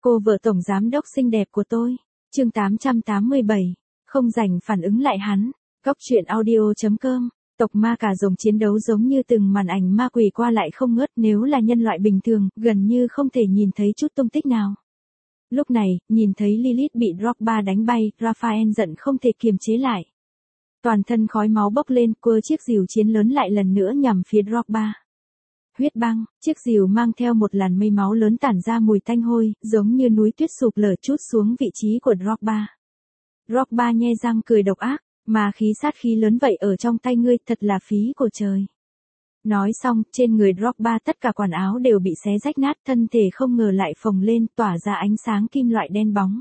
Cô vợ tổng giám đốc xinh đẹp của tôi. Chương 887. Không rảnh phản ứng lại hắn. Góc truyện audio.com. Tộc ma cà rồng chiến đấu giống như từng màn ảnh ma quỷ qua lại không ngớt, nếu là nhân loại bình thường, gần như không thể nhìn thấy chút tung tích nào. Lúc này, nhìn thấy Lilith bị Drogba đánh bay, Raphael giận không thể kiềm chế lại. Toàn thân khói máu bốc lên, quơ chiếc rìu chiến lớn lại lần nữa nhằm phía Drogba. Huyết băng, chiếc rìu mang theo một làn mây máu lớn tản ra mùi tanh hôi, giống như núi tuyết sụp lở trút xuống vị trí của Drogba. Drogba nhe răng cười độc ác, mà khí sát khí lớn vậy ở trong tay ngươi thật là phí của trời. Nói xong, trên người Drogba tất cả quần áo đều bị xé rách nát, thân thể không ngờ lại phồng lên, tỏa ra ánh sáng kim loại đen bóng.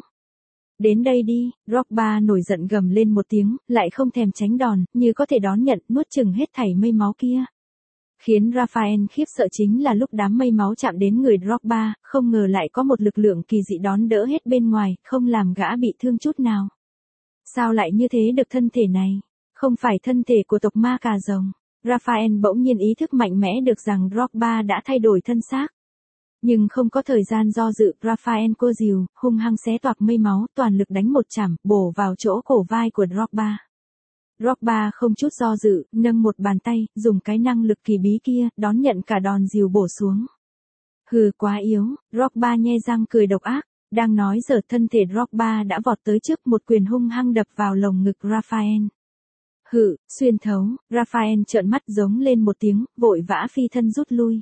Đến đây đi, Drogba nổi giận gầm lên một tiếng, lại không thèm tránh đòn, như có thể đón nhận, nuốt chửng hết thảy mây máu kia. Khiến Raphael khiếp sợ chính là lúc đám mây máu chạm đến người Drogba, không ngờ lại có một lực lượng kỳ dị đón đỡ hết bên ngoài, không làm gã bị thương chút nào. Sao lại như thế được, thân thể này? Không phải thân thể của tộc ma cà rồng. Raphael bỗng nhiên ý thức mạnh mẽ được rằng Drogba đã thay đổi thân xác. Nhưng không có thời gian do dự, Raphael cô dìu, hung hăng xé toạc mây máu, toàn lực đánh một chảm, bổ vào chỗ cổ vai của Drogba. Drogba không chút do dự, nâng một bàn tay, dùng cái năng lực kỳ bí kia, đón nhận cả đòn dìu bổ xuống. Hừ, quá yếu, Drogba nhe răng cười độc ác, đang nói giờ thân thể Drogba đã vọt tới trước, một quyền hung hăng đập vào lồng ngực Raphael. Hự, xuyên thấu, Raphael trợn mắt giống lên một tiếng, vội vã phi thân rút lui.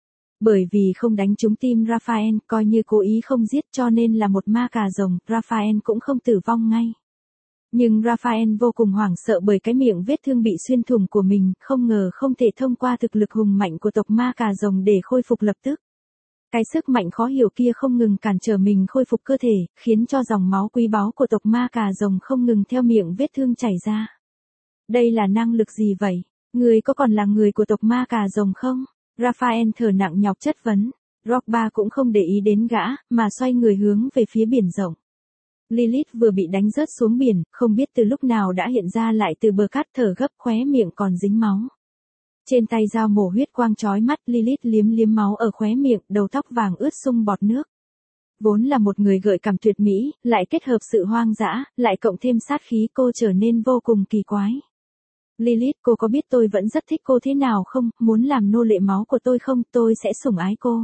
Bởi vì không đánh trúng tim Raphael, coi như cố ý không giết, cho nên là một ma cà rồng, Raphael cũng không tử vong ngay. Nhưng Raphael vô cùng hoảng sợ bởi cái miệng vết thương bị xuyên thủng của mình, không ngờ không thể thông qua thực lực hùng mạnh của tộc ma cà rồng để khôi phục lập tức. Cái sức mạnh khó hiểu kia không ngừng cản trở mình khôi phục cơ thể, khiến cho dòng máu quý báu của tộc ma cà rồng không ngừng theo miệng vết thương chảy ra. Đây là năng lực gì vậy? Người có còn là người của tộc ma cà rồng không? Raphael thở nặng nhọc chất vấn. Drogba cũng không để ý đến gã, mà xoay người hướng về phía biển rộng. Lilith vừa bị đánh rớt xuống biển, không biết từ lúc nào đã hiện ra lại từ bờ cát, thở gấp, khóe miệng còn dính máu. Trên tay dao mổ huyết quang chói mắt, Lilith liếm liếm máu ở khóe miệng, đầu tóc vàng ướt sung bọt nước. Vốn là một người gợi cảm tuyệt mỹ, lại kết hợp sự hoang dã, lại cộng thêm sát khí, cô trở nên vô cùng kỳ quái. Lilith, cô có biết tôi vẫn rất thích cô thế nào không, muốn làm nô lệ máu của tôi không, tôi sẽ sủng ái cô.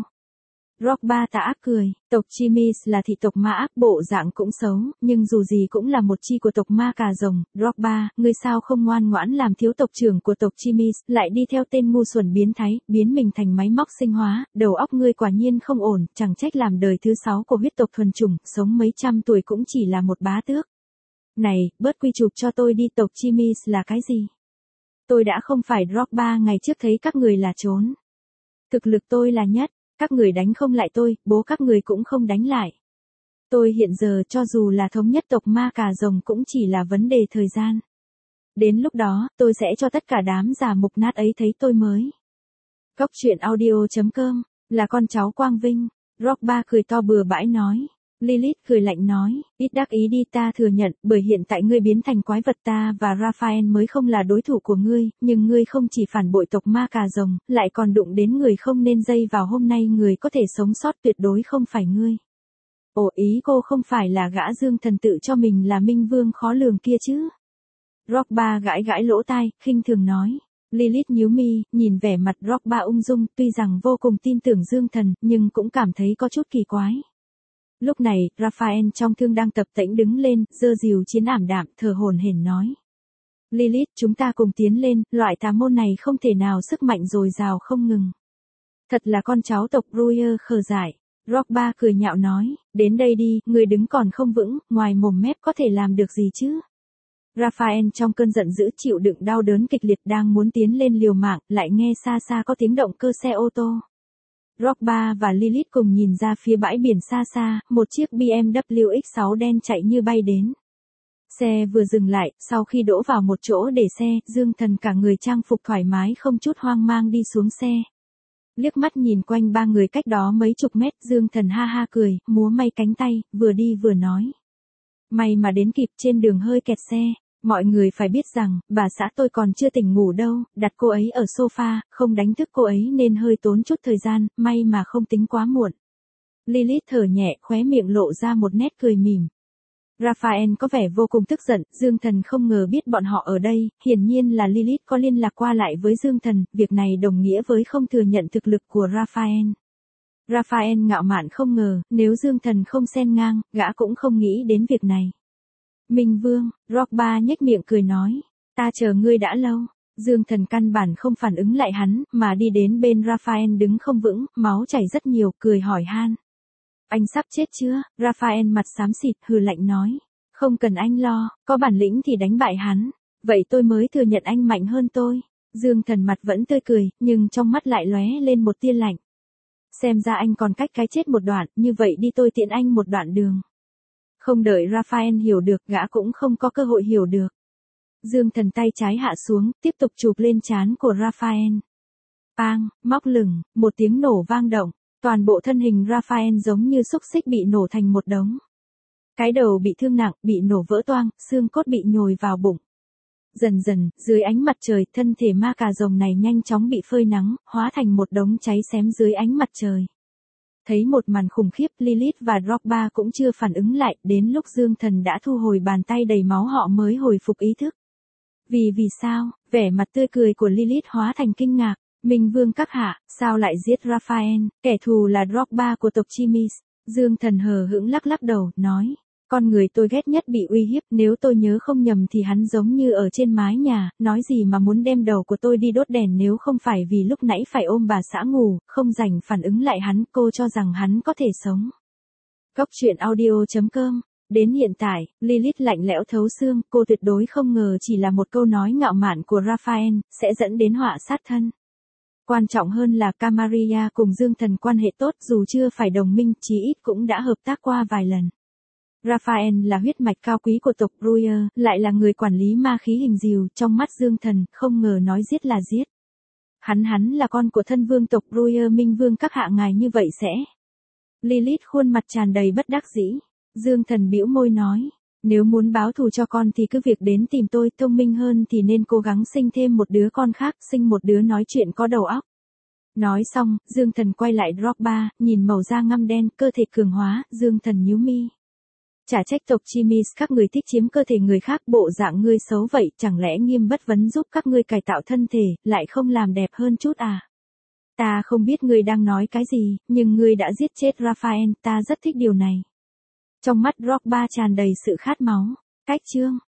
Drogba tà ác cười, tộc Chimis là thị tộc ma ác, bộ dạng cũng xấu, nhưng dù gì cũng là một chi của tộc ma cà rồng. Drogba, ngươi sao không ngoan ngoãn làm thiếu tộc trưởng của tộc Chimis, lại đi theo tên ngu xuẩn biến thái, biến mình thành máy móc sinh hóa, đầu óc ngươi quả nhiên không ổn, chẳng trách làm đời thứ 6 của huyết tộc thuần chủng, sống mấy trăm tuổi cũng chỉ là một bá tước. Này, bớt quy chụp cho tôi đi, tộc Chimis là cái gì? Tôi đã không phải Drogba ngày trước thấy các người là trốn. Thực lực tôi là nhất. Các người đánh không lại tôi, bố các người cũng không đánh lại. Tôi hiện giờ cho dù là thống nhất tộc ma cà rồng cũng chỉ là vấn đề thời gian. Đến lúc đó, tôi sẽ cho tất cả đám già mục nát ấy thấy tôi mới. Góc truyện audio.com, là con cháu Quang Vinh. Drogba cười to bừa bãi nói. Lilith cười lạnh nói, ít đắc ý đi, ta thừa nhận, bởi hiện tại ngươi biến thành quái vật, ta và Raphael mới không là đối thủ của ngươi, nhưng ngươi không chỉ phản bội tộc ma cà rồng, lại còn đụng đến người không nên dây vào, hôm nay người có thể sống sót tuyệt đối không phải ngươi. Ồ, ý cô không phải là gã Dương Thần tự cho mình là minh vương khó lường kia chứ? Drogba gãi gãi lỗ tai, khinh thường nói. Lilith nhíu mi, nhìn vẻ mặt Drogba ung dung, tuy rằng vô cùng tin tưởng Dương Thần, nhưng cũng cảm thấy có chút kỳ quái. Lúc này, Raphael trong thương đang tập tễnh đứng lên, giơ dìu chiến ảm đạm, thở hổn hển nói. Lilith, chúng ta cùng tiến lên, loại tà môn này không thể nào sức mạnh dồi dào không ngừng. Thật là con cháu tộc Breuer khờ dại. Drogba cười nhạo nói, đến đây đi, người đứng còn không vững, ngoài mồm mép có thể làm được gì chứ? Raphael trong cơn giận dữ chịu đựng đau đớn kịch liệt đang muốn tiến lên liều mạng, lại nghe xa xa có tiếng động cơ xe ô tô. Drogba và Lilith cùng nhìn ra phía bãi biển xa xa, một chiếc BMW X6 đen chạy như bay đến. Xe vừa dừng lại, sau khi đỗ vào một chỗ để xe, Dương Thần cả người trang phục thoải mái không chút hoang mang đi xuống xe. Liếc mắt nhìn quanh ba người cách đó mấy chục mét, Dương Thần ha ha cười, múa may cánh tay, vừa đi vừa nói. May mà đến kịp, trên đường hơi kẹt xe. Mọi người phải biết rằng, bà xã tôi còn chưa tỉnh ngủ đâu, đặt cô ấy ở sofa, không đánh thức cô ấy nên hơi tốn chút thời gian, may mà không tính quá muộn. Lilith thở nhẹ, khóe miệng lộ ra một nét cười mỉm. Raphael có vẻ vô cùng tức giận, Dương Thần không ngờ biết bọn họ ở đây, hiển nhiên là Lilith có liên lạc qua lại với Dương Thần, việc này đồng nghĩa với không thừa nhận thực lực của Raphael. Raphael ngạo mạn không ngờ, nếu Dương Thần không xen ngang, gã cũng không nghĩ đến việc này. Minh Vương, Drogba nhếch miệng cười nói, ta chờ ngươi đã lâu. Dương Thần căn bản không phản ứng lại hắn, mà đi đến bên Raphael đứng không vững, máu chảy rất nhiều, cười hỏi han. Anh sắp chết chưa? Raphael mặt xám xịt, hừ lạnh nói. Không cần anh lo, có bản lĩnh thì đánh bại hắn. Vậy tôi mới thừa nhận anh mạnh hơn tôi. Dương Thần mặt vẫn tươi cười, nhưng trong mắt lại lóe lên một tia lạnh. Xem ra anh còn cách cái chết một đoạn, như vậy đi tôi tiện anh một đoạn đường. Không đợi Raphael hiểu được, gã cũng không có cơ hội hiểu được. Dương Thần tay trái hạ xuống, tiếp tục chụp lên trán của Raphael. Bang, móc lửng, một tiếng nổ vang động. Toàn bộ thân hình Raphael giống như xúc xích bị nổ thành một đống. Cái đầu bị thương nặng, bị nổ vỡ toang, xương cốt bị nhồi vào bụng. Dần dần, dưới ánh mặt trời, thân thể ma cà rồng này nhanh chóng bị phơi nắng, hóa thành một đống cháy xém dưới ánh mặt trời. Thấy một màn khủng khiếp, Lilith và Drogba cũng chưa phản ứng lại, đến lúc Dương Thần đã thu hồi bàn tay đầy máu họ mới hồi phục ý thức. Vì sao, vẻ mặt tươi cười của Lilith hóa thành kinh ngạc. Minh Vương các hạ, sao lại giết Raphael, kẻ thù là Drogba của tộc Chimis. Dương Thần hờ hững lắc lắc đầu, nói, con người tôi ghét nhất bị uy hiếp, nếu tôi nhớ không nhầm thì hắn giống như ở trên mái nhà, nói gì mà muốn đem đầu của tôi đi đốt đèn nếu không phải vì lúc nãy phải ôm bà xã ngủ, không rảnh phản ứng lại hắn, cô cho rằng hắn có thể sống. Góc truyện audio.com. Đến hiện tại, Lilith lạnh lẽo thấu xương, cô tuyệt đối không ngờ chỉ là một câu nói ngạo mạn của Raphael, sẽ dẫn đến họa sát thân. Quan trọng hơn là Camarilla cùng Dương Thần quan hệ tốt dù chưa phải đồng minh, chí ít cũng đã hợp tác qua vài lần. Raphael là huyết mạch cao quý của tộc Breuer, lại là người quản lý ma khí hình rìu, trong mắt Dương Thần, không ngờ nói giết là giết. Hắn là con của thân vương tộc Breuer. Minh Vương các hạ ngài như vậy sẽ. Lilith khuôn mặt tràn đầy bất đắc dĩ. Dương Thần bĩu môi nói. Nếu muốn báo thù cho con thì cứ việc đến tìm tôi, thông minh hơn thì nên cố gắng sinh thêm một đứa con khác, sinh một đứa nói chuyện có đầu óc. Nói xong, Dương Thần quay lại Drogba, nhìn màu da ngăm đen, cơ thể cường hóa, Dương Thần nhíu mi. Chả trách tộc Chimis các người thích chiếm cơ thể người khác, bộ dạng ngươi xấu vậy, chẳng lẽ Nghiêm Bất Vấn giúp các ngươi cải tạo thân thể, lại không làm đẹp hơn chút à? Ta không biết ngươi đang nói cái gì, nhưng ngươi đã giết chết Raphael, ta rất thích điều này. Trong mắt Drogba tràn đầy sự khát máu. Cách chương